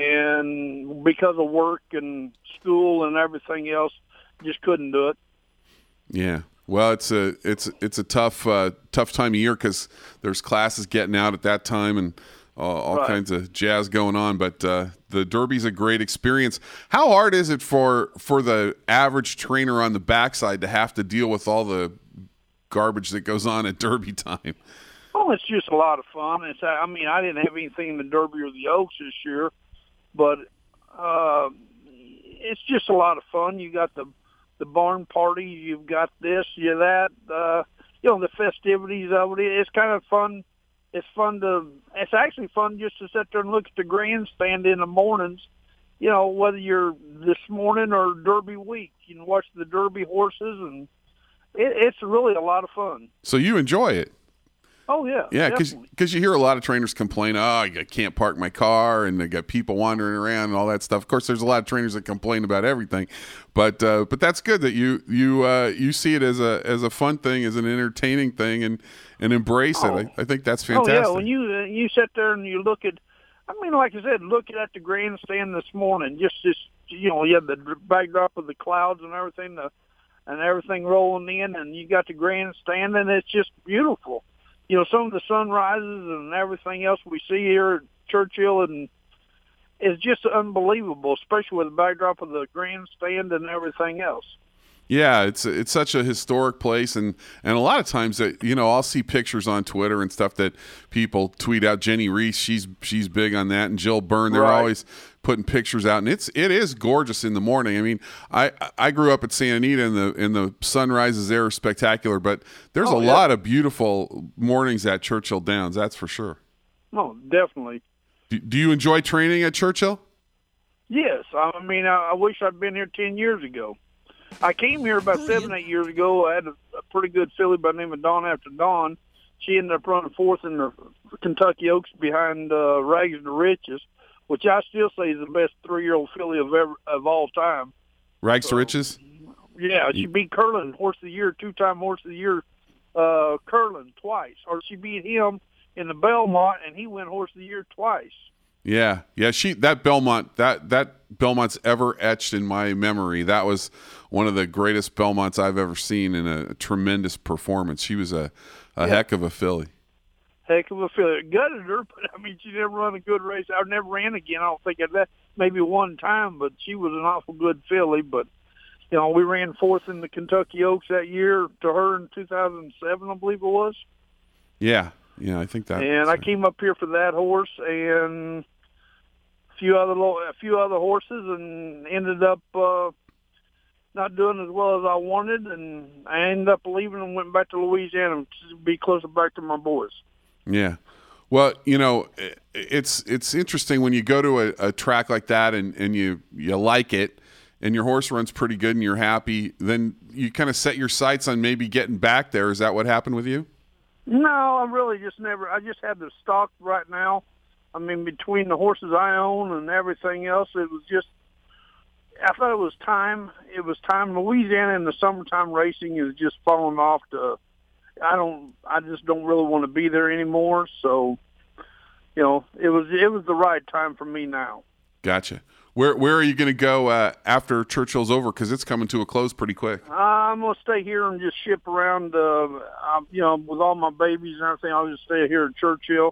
and because of work and school and everything else, just couldn't do it. Yeah. Well, it's a it's it's a tough uh, tough time of year because there's classes getting out at that time and uh, all right. kinds of jazz going on. But uh, the Derby's a great experience. How hard is it for for the average trainer on the backside to have to deal with all the garbage that goes on at Derby time? Oh, it's just a lot of fun. It's I mean, I didn't have anything in the Derby or the Oaks this year, but uh, it's just a lot of fun. You got the the barn parties, you've got this, you that, uh, you know, the festivities of it. It's kind of fun. It's fun to, it's actually fun just to sit there and look at the grandstand in the mornings, you know, whether you're this morning or Derby week. You can watch the Derby horses, and it, it's really a lot of fun. So you enjoy it? Oh, yeah. Yeah, because you hear a lot of trainers complain, oh, I can't park my car, and they got people wandering around and all that stuff. Of course, there's a lot of trainers that complain about everything, but uh, but that's good that you you uh, you see it as a as a fun thing, as an entertaining thing, and, and embrace oh. it. I, I think that's fantastic. Oh, yeah, when you, uh, you sit there and you look at, I mean, like I said, looking at the grandstand this morning, just, just you know, you have the backdrop of the clouds and everything, the, and everything rolling in, and you got the grandstand, and it's just beautiful. You know, some of the sunrises and everything else we see here at Churchill, and it's just unbelievable, especially with the backdrop of the grandstand and everything else. Yeah, it's it's such a historic place, and, and a lot of times that you know I'll see pictures on Twitter and stuff that people tweet out. Jenny Reese, she's she's big on that, and Jill Byrne. They're Right. always putting pictures out, and it's it is gorgeous in the morning. I mean, I I grew up at Santa Anita, and the and the sunrises there are spectacular. But there's Oh, a yeah. lot of beautiful mornings at Churchill Downs. That's for sure. Oh, definitely. Do, do you enjoy training at Churchill? Yes. I mean, I, I wish I'd been here ten years ago. I came here about seven, eight years ago. I had a, a pretty good filly by the name of Dawn After Dawn. She ended up running fourth in the Kentucky Oaks behind uh, Rags to Riches, which I still say is the best three-year-old filly of ever of all time. Rags to Riches? Yeah, she beat Curlin, Horse of the Year, two-time Horse of the Year, uh, Curlin twice. Or she beat him in the Belmont, and he went Horse of the Year twice. Yeah, yeah. She that Belmont that that Belmont's ever etched in my memory. That was one of the greatest Belmonts I've ever seen, in a, a tremendous performance. She was a, a Yeah. heck of a filly. Heck of a filly. It gutted her, but I mean, she never run a good race. I never ran again. I don't think of that. Maybe one time, but she was an awful good filly. But you know, we ran fourth in the Kentucky Oaks that year to her in two thousand seven, I believe it was. Yeah, yeah. I think that. And I came up here for that horse and a few other lo- a few other horses, and ended up uh, not doing as well as I wanted. And I ended up leaving and went back to Louisiana to be closer back to my boys. Yeah. Well, you know, it- it's it's interesting when you go to a, a track like that and, and you you like it, and your horse runs pretty good and you're happy. Then you kind of set your sights on maybe getting back there. Is that what happened with you? No, I really just never. I just had the stock right now. I mean, between the horses I own and everything else, it was just. I thought it was time. It was time. Louisiana in the summertime racing is just falling off. To, I don't. I just don't really want to be there anymore. So, you know, it was it was the right time for me now. Gotcha. Where where are you going to go uh, after Churchill's over? Because it's coming to a close pretty quick. I'm gonna stay here and just ship around. Uh, I, you know, with all my babies and everything, I'll just stay here at Churchill,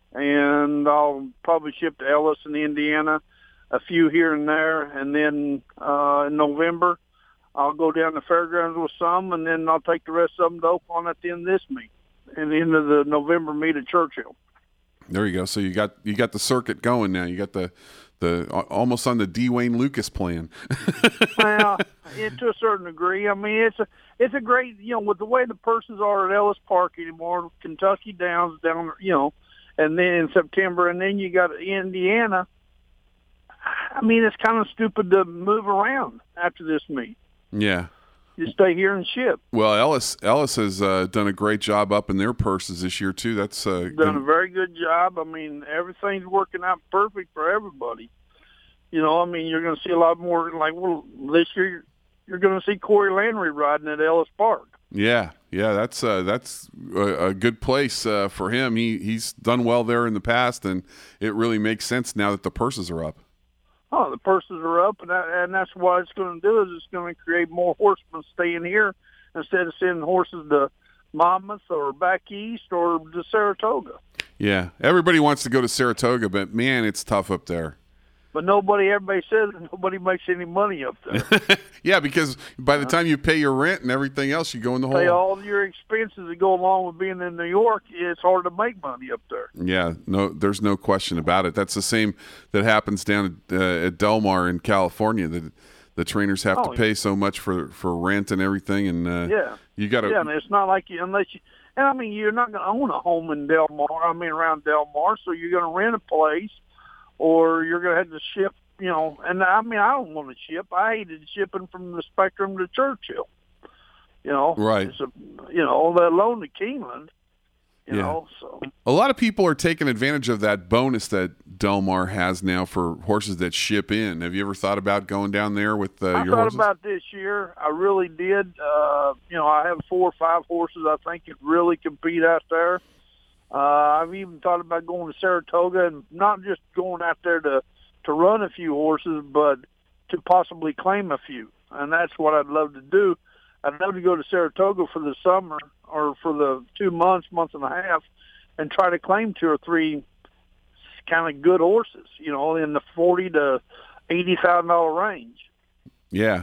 and I'll probably ship to Ellis in Indiana, a few here and there, and then uh, in November, I'll go down to Fairgrounds with some, and then I'll take the rest of them to Oakland at the end of this meet, and the end of the November meet at Churchill. There you go. So you got you got the circuit going now. You got the the almost on the D. Wayne Lucas plan. Well, it, to a certain degree. I mean, it's a it's a great, you know, with the way the purses are at Ellis Park anymore, Kentucky Downs down, you know, and then in September, and then you got Indiana. I mean, it's kind of stupid to move around after this meet. Yeah. You stay here and ship. Well, Ellis Ellis has uh, done a great job up in their purses this year too. That's uh, Done a very good job. I mean, everything's working out perfect for everybody. You know, I mean, you're going to see a lot more. Like, well, this year you're going to see Corey Landry riding at Ellis Park. Yeah, yeah, that's uh, that's a, a good place uh, for him. He he's done well there in the past, and it really makes sense now that the purses are up. Oh, the purses are up, and, that, and that's what it's going to do is it's going to create more horsemen staying here instead of sending horses to Monmouth or back east or to Saratoga. Yeah, everybody wants to go to Saratoga, but man, it's tough up there. But nobody, everybody says nobody makes any money up there. Yeah, because by the time you pay your rent and everything else, you go in the hole. Pay all your expenses that go along with being in New York. It's hard to make money up there. Yeah, no, there's no question about it. That's the same that happens down at, uh, at Del Mar in California. The the trainers have Oh, to yeah. pay so much for, for rent and everything, and uh, Yeah. you got to. Yeah, and it's not like you unless you. And I mean, you're not going to own a home in Del Mar. I mean, around Del Mar, so you're going to rent a place, or you're going to have to ship. You know, and I mean, I don't want to ship. I hated shipping from the Spectrum to Churchill. You know, Right. It's a, you know, let alone to Keeneland. You Yeah. know, so A lot of people are taking advantage of that bonus that Del Mar has now for horses that ship in. Have you ever thought about going down there with uh, I your thought horses? about this year. I really did. Uh, you know, I have four or five horses I think could really compete out there. Uh, I've even thought about going to Saratoga and not just going out there to, to run a few horses, but to possibly claim a few. And that's what I'd love to do. I'd love to go to Saratoga for the summer or for the two months, month and a half, and try to claim two or three kind of good horses, you know, in the forty to eighty thousand dollar range. Yeah,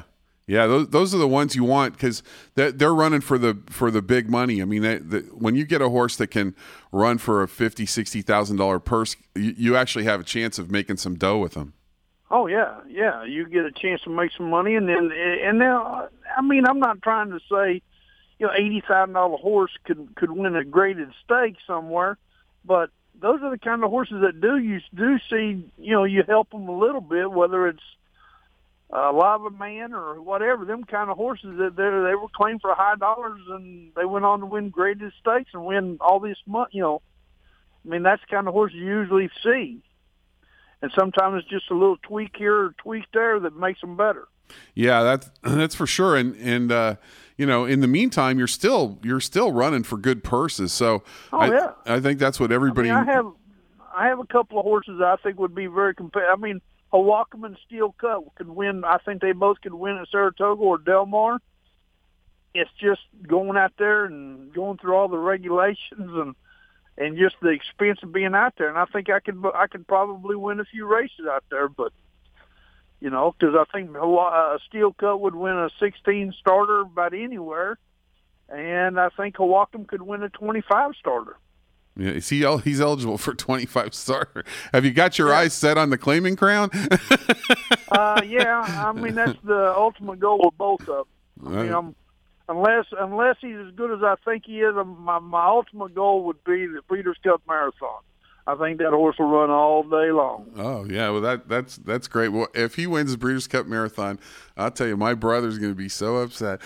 Yeah, those those are the ones you want because they're, they're running for the for the big money. I mean, they, the, when you get a horse that can run for a fifty, sixty thousand dollar purse, you, you actually have a chance of making some dough with them. Oh yeah, yeah. You get a chance to make some money, and then and now, I mean, I'm not trying to say, you know, eighty thousand dollar horse could could win a graded stake somewhere, but those are the kind of horses that do you do see. You know, you help them a little bit, whether it's Uh, Lava Man or whatever, them kind of horses that they they were claimed for high dollars and they went on to win graded stakes and win all this money. You know, I mean that's the kind of horse you usually see, and sometimes it's just a little tweak here or tweak there that makes them better. Yeah, that's that's for sure. And and uh, you know, in the meantime, you're still you're still running for good purses. So oh I, yeah, I think that's what everybody. I, mean, I have I have a couple of horses that I think would be very competitive. I mean. Hawakam and Steel Cut could win. I think they both could win at Saratoga or Del Mar. It's just going out there and going through all the regulations and and just the expense of being out there. And I think I could I could probably win a few races out there. But you know, because I think uh, Steel Cut would win a sixteen starter about anywhere, and I think Hawakam could win a twenty-five starter. Yeah, is he? He's eligible for twenty-five starter. Have you got your yeah. eyes set on the Claiming Crown? uh, yeah, I mean that's the ultimate goal of both of them. I mean, I'm, unless unless he's as good as I think he is, my my ultimate goal would be the Breeders' Cup Marathon. I think that horse will run all day long. Oh yeah, well that that's that's great. Well, if he wins the Breeders' Cup Marathon, I'll tell you, my brother's going to be so upset.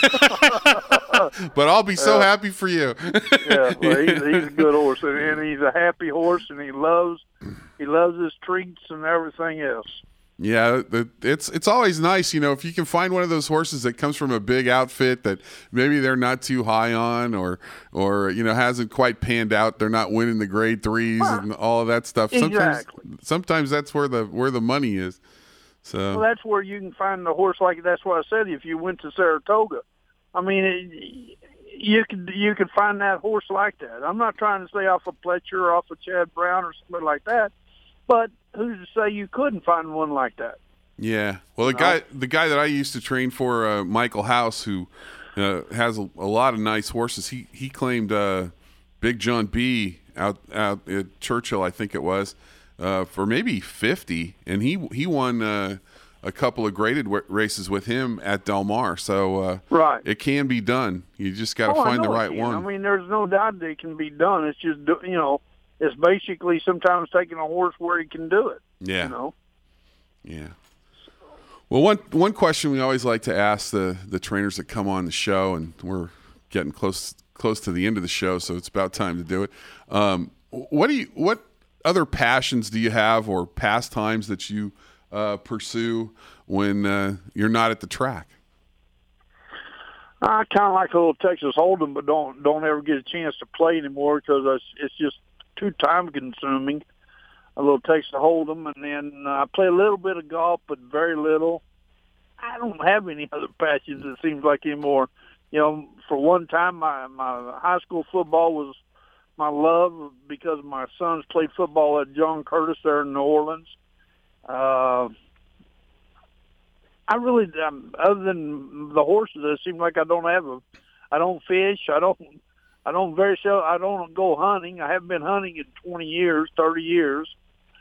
But I'll be so uh, happy for you. Yeah, well, he's, he's a good horse, and, and he's a happy horse, and he loves he loves his treats and everything else. Yeah, it's it's always nice, you know, if you can find one of those horses that comes from a big outfit that maybe they're not too high on, or or you know hasn't quite panned out. They're not winning the grade threes huh. and all of that stuff. Sometimes, exactly. sometimes that's where the where the money is. So well, that's where you can find a horse like that's what I said. If you went to Saratoga, I mean, it, you could you could find that horse like that. I'm not trying to say off of Pletcher or off of Chad Brown or something like that, but who's to say you couldn't find one like that? Yeah. Well, the guy the guy that I used to train for, uh, Michael House, who uh, has a, a lot of nice horses, he he claimed uh, Big John B out out at Churchill, I think it was, uh, for maybe fifty, and he he won uh, a couple of graded w- races with him at Del Mar. So uh, right, it can be done. You just got to oh, find the right one. I mean, there's no doubt that it can be done. It's just you know. It's basically sometimes taking a horse where he can do it. Yeah. You know? Yeah. Well, one one question we always like to ask the, the trainers that come on the show, and we're getting close close to the end of the show, so it's about time to do it. Um, what do you what other passions do you have or pastimes that you uh, pursue when uh, you're not at the track? I kind of like a little Texas Hold'em, but don't don't ever get a chance to play anymore because it's, it's just too time consuming. A little Texas Hold'em, and then uh, I play a little bit of golf, but very little. I don't have any other passions, it seems like, anymore. You know, for one time, my my high school football was my love because my sons played football at John Curtis there in New Orleans. Uh, I really, um, other than the horses, it seems like I don't have a. I don't fish. I don't. I don't very sell. I don't go hunting. I haven't been hunting in twenty years, thirty years.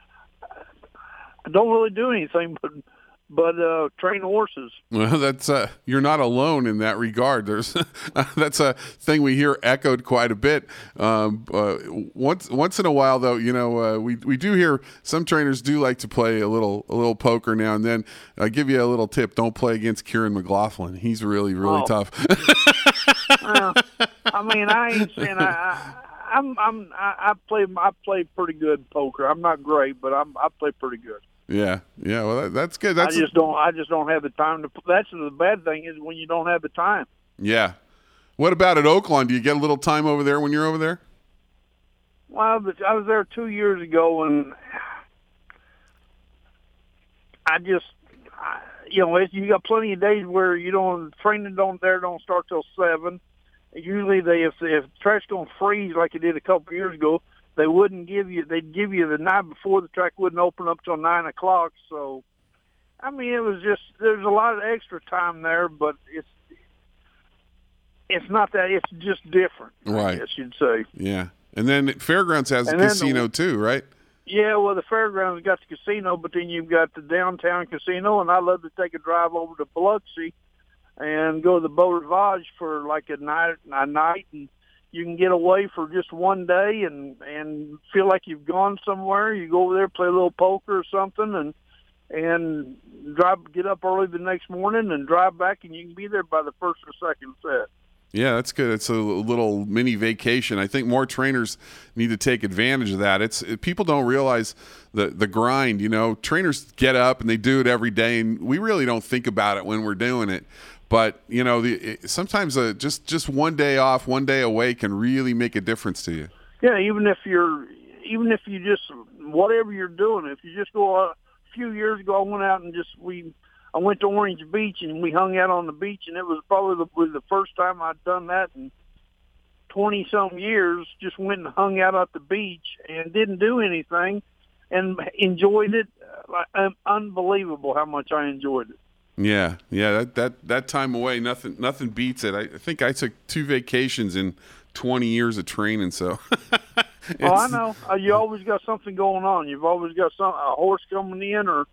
I don't really do anything but but uh, train horses. Well, that's uh, you're not alone in that regard. There's that's a thing we hear echoed quite a bit. Um, uh, once once in a while, though, you know, uh, we we do hear some trainers do like to play a little a little poker now and then. I'll give you a little tip: don't play against Kieran McLaughlin. He's really really oh. tough. uh, I mean, I ain't saying I. I I'm I'm I, I play I play pretty good poker. I'm not great, but I'm I play pretty good. Yeah, yeah. Well, that, that's good. That's I just don't. I just don't have the time to. That's the bad thing is when you don't have the time. Yeah. What about at Oaklawn? Do you get a little time over there when you're over there? Well, I was there two years ago, and I just, I, you know, you got plenty of days where you don't training don't there don't start till seven. Usually, they if if the track's gonna freeze like it did a couple of years ago, they wouldn't give you. They'd give you the night before the track wouldn't open up till nine o'clock. So I mean, it was just, there's a lot of extra time there, but it's it's not that, it's just different, right. I guess you'd say. Yeah. And then Fairgrounds has and a casino the, too, right? Yeah, well, the Fairgrounds got the casino, but then you've got the downtown casino, and I love to take a drive over to Biloxi and go to the Beau Rivage for like a night, a night, and you can get away for just one day and, and feel like you've gone somewhere. You go over there, play a little poker or something, and and drive, get up early the next morning and drive back, and you can be there by the first or second set. Yeah, that's good. It's a little mini vacation. I think more trainers need to take advantage of that. It's people don't realize the the grind. You know, trainers get up and they do it every day, and we really don't think about it when we're doing it. But you know, the, it, sometimes uh, just just one day off, one day away can really make a difference to you. Yeah, even if you're, even if you just whatever you're doing, if you just go a few years ago, I went out and just we. I went to Orange Beach, and we hung out on the beach, and it was probably the, was the first time I'd done that in twenty-some years, just went and hung out at the beach and didn't do anything and enjoyed it. Uh, unbelievable how much I enjoyed it. Yeah, yeah, that that, that time away, nothing nothing beats it. I, I think I took two vacations in twenty years of training, so. Oh, I know. Uh, you always got something going on. You've always got some a horse coming in or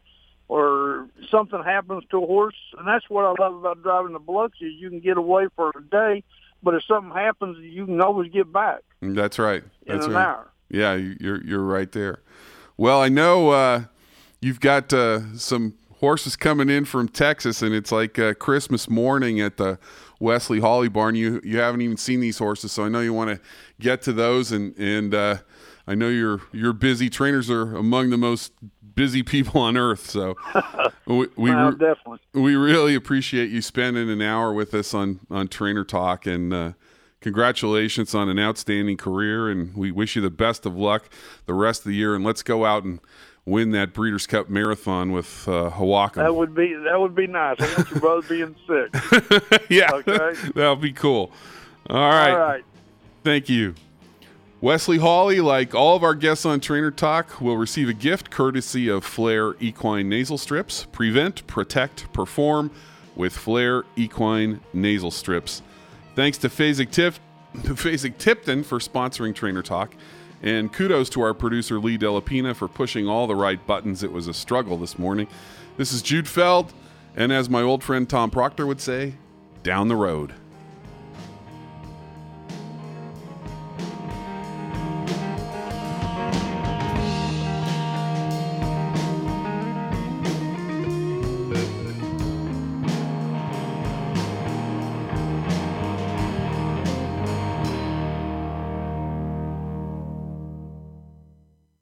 or something happens to a horse, and that's what I love about driving the Biloxi. You can get away for a day, but if something happens, you can always get back. That's right. That's in an right. hour. Yeah, you're you're right there. Well, I know uh, you've got uh, some horses coming in from Texas, and it's like uh, Christmas morning at the Wesley Hawley barn. You you haven't even seen these horses, so I know you want to get to those, and and uh, I know you're you're busy. Trainers are among the most busy people on earth, so we we, well, re- definitely. we really appreciate you spending an hour with us on on Trainer Talk, and uh, congratulations on an outstanding career, and we wish you the best of luck the rest of the year, and let's go out and win that Breeders' Cup Marathon with uh, Hawaka. That would be that would be nice. I want your brother being sick. Yeah, okay, that'll be cool. All right, all right. Thank you. Wesley Hawley, like all of our guests on Trainer Talk, will receive a gift courtesy of Flair Equine Nasal Strips. Prevent, protect, perform with Flair Equine Nasal Strips. Thanks to Fasig Tif- Fasig Tipton for sponsoring Trainer Talk. And kudos to our producer, Lee Delapina, for pushing all the right buttons. It was a struggle this morning. This is Jude Feld, and as my old friend Tom Proctor would say, down the road.